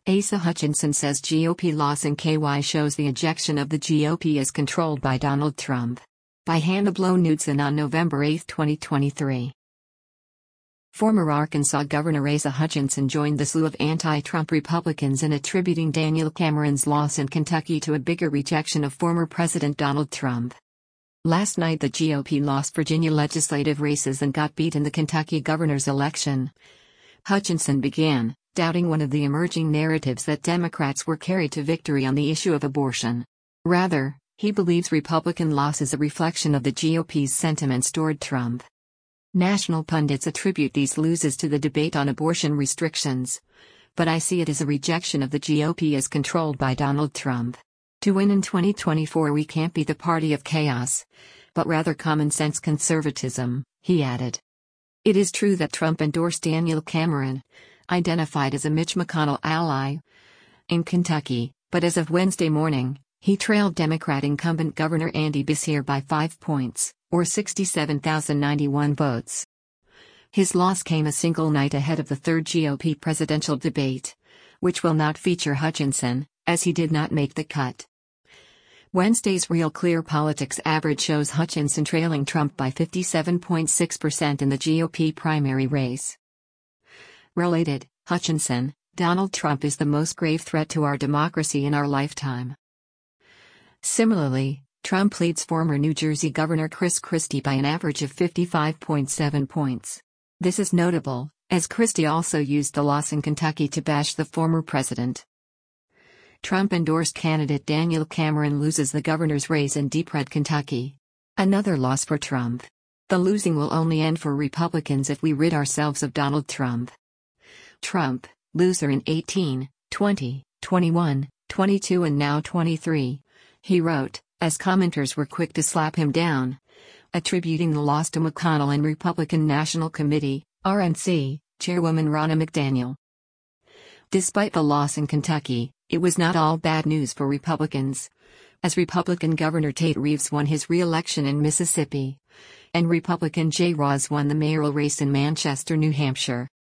Asa Hutchinson says GOP loss in KY shows the ejection of the GOP is controlled by Donald Trump. By Hannah Blow Knudsen on November 8, 2023. Former Arkansas Governor Asa Hutchinson joined the slew of anti-Trump Republicans in attributing Daniel Cameron's loss in Kentucky to a bigger rejection of former President Donald Trump. Last night the GOP lost Virginia legislative races and got beat in the Kentucky governor's election. Hutchinson began doubting one of the emerging narratives that Democrats were carried to victory on the issue of abortion. Rather, he believes Republican loss is a reflection of the GOP's sentiments toward Trump. National pundits attribute these losses to the debate on abortion restrictions. But I see it as a rejection of the GOP as controlled by Donald Trump. To win in 2024 we can't be the party of chaos, but rather common-sense conservatism, he added. It is true that Trump endorsed Daniel Cameron, identified as a Mitch McConnell ally, in Kentucky, but as of Wednesday morning, he trailed Democrat incumbent Governor Andy Beshear by 5 points, or 67,091 votes. His loss came a single night ahead of the third GOP presidential debate, which will not feature Hutchinson, as he did not make the cut. Wednesday's Real Clear Politics average shows Hutchinson trailing Trump by 57.6% in the GOP primary race. Related, Hutchinson, Donald Trump is the most grave threat to our democracy in our lifetime. Similarly, Trump leads former New Jersey Governor Chris Christie by an average of 55.7 points. This is notable, as Christie also used the loss in Kentucky to bash the former president. Trump-endorsed candidate Daniel Cameron loses the governor's race in Deep Red, Kentucky. Another loss for Trump. The losing will only end for Republicans if we rid ourselves of Donald Trump. Trump, loser in 18, 20, 21, 22 and now 23, he wrote, as commenters were quick to slap him down, attributing the loss to McConnell and Republican National Committee, RNC, Chairwoman Ronna McDaniel. Despite the loss in Kentucky, it was not all bad news for Republicans, as Republican Governor Tate Reeves won his re-election in Mississippi, and Republican Jay Ross won the mayoral race in Manchester, New Hampshire.